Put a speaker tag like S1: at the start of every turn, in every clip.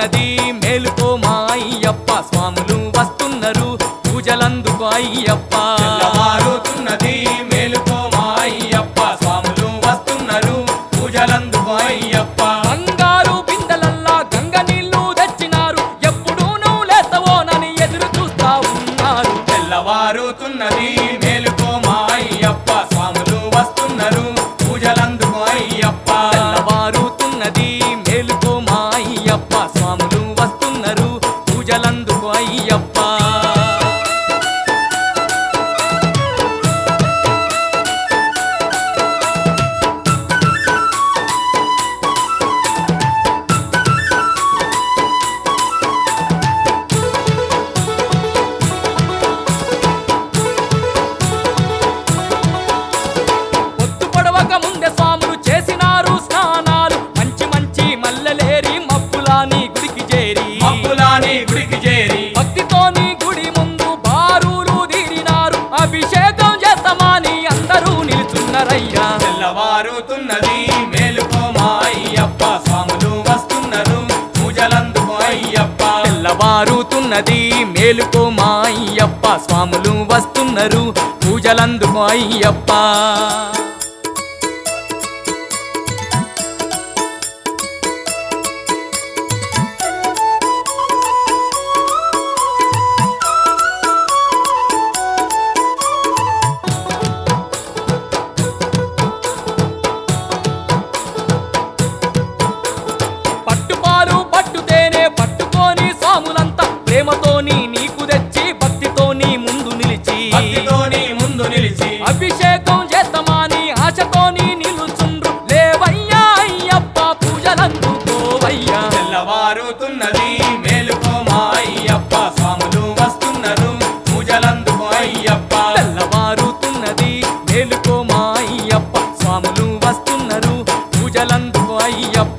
S1: తెల్లవారుతున్నది మేలుకో మా అయ్యప్ప స్వాములు వస్తున్నారు పూజలందుకో అయ్యప్ప
S2: తెల్లవారుతున్నది మేలుకో మా అయ్యప్ప స్వాములు వస్తున్నారు పూజలందుకో అయ్యప్ప
S1: బంగారు బిందెలల్లా గంగ నీళ్లు తెచ్చినారు ఎప్పుడు నువ్వు లేతవోనని ఎదురు చూస్తా ఉన్నారు
S2: తెల్లవారుతున్నది మేలుకో మా అయ్యప్ప స్వాములు వస్తున్నారు పూజలందుకో అయ్యప్ప
S1: తెల్లవారుతున్నది మేలుకో మా అయ్యప్ప స్వాములు వస్తున్నారు పూజలందుకో అయ్యప్ప పొద్దు పొడవక ముందే స్వాములు చేసినారు స్నానాలు మంచి మంచి మల్లెలేరి మబ్బులాని గుడికి చేరి
S2: మబ్బులాని గుడికి చేరి
S1: భక్తితోని గుడి ముందు బారులు తీరినారు అభిషేకం చేస్తామని అందరూ నిలుచున్నారయ్యా
S2: తెల్లవారుతున్నది మేలుకో మా అయ్యప్ప స్వాములు వస్తున్నారు పూజలందుకో అయ్యప్ప
S1: తెల్లవారుతున్నది మేలుకో మా అయ్యప్ప స్వాములు వస్తున్నారు పూజలందుకో అయ్యప్ప పట్టుపాలు పట్టుతేనే పట్టుకొని స్వాములంతా ప్రేమతోని నీకు తెచ్చి భక్తితోని ముందు నిలిచి
S2: భక్తితోని ముందు నిలిచి
S1: అభిషేకం చేస్తామని ఆశతోని నిలుచుండ్రు లేవయ్యా అయ్యప్ప పూజలందుకోవయ్యా
S2: తెల్లవారుతున్నది మేలుకో మా అయ్యప్ప స్వాములు వస్తున్నారు పూజలందుకో అయ్యప్ప
S1: తెల్లవారుతున్నది మేలుకో మా అయ్యప్ప స్వాములు వస్తున్నారు పూజలందుకో అయ్యప్ప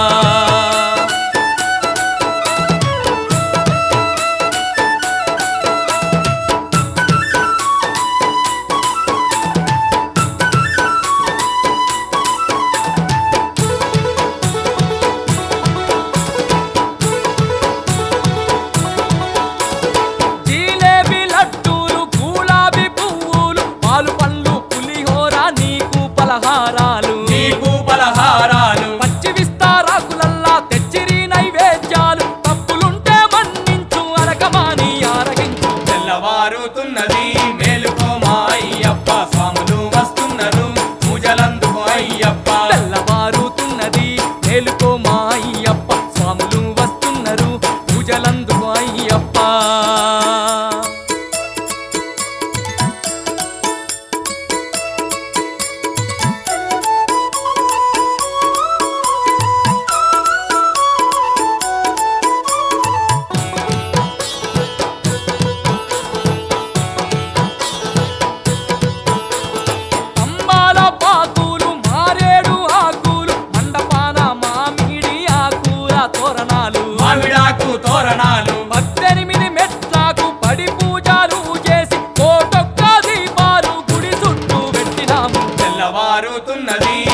S1: జిలేబీ లడ్డూలు గులాబీ పువ్వులు పాలు పళ్ళు పులిహోర నీకు పలహారాలు
S2: నీకు పలహారాలు
S1: పచ్చి విస్తారాకులల్లా తెచ్చిరి నైవేద్యాలు తప్పులుంటే మన్నించు అరకమాని ఆరగించు
S2: తెల్లవారుతున్నది మేలుకో మా అయ్యప్ప స్వాములు వస్తున్నారు పూజలందుకో అయ్యప్ప
S1: తెల్లవారుతున్నది మేలుకో మా అయ్యప్ప స్వాములు వస్తున్నారు పూజలందుకో అయ్యప్ప అంబాల పాకులు మారేడు ఆకులు మండపాన మామిడి ఆకుల తోరణాలు
S2: మామిడాకు తోరణాలు
S1: 18 మెట్లకు పడి పూజలు చేసి కోటొక్క దీపాలు గుడి చుట్టూ పెట్టినాము
S2: తెల్లవారుతున్నది